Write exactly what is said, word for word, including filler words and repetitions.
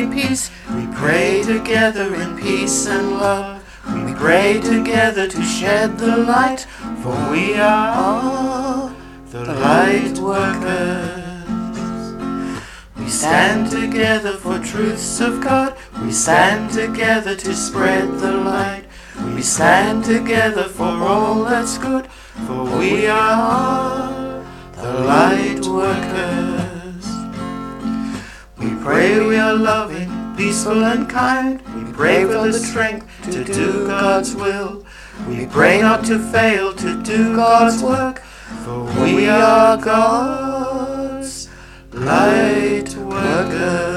may peace. We pray together in peace and love. We pray together to shed the light, for we are all the light workers. We stand together for truths of God. We stand together to spread the light. We stand together for all that's good, for we are all the light workers. We pray we are loving, peaceful and kind. We pray for the strength to do God's will. We pray not to fail to do God's work, for we are God's light workers.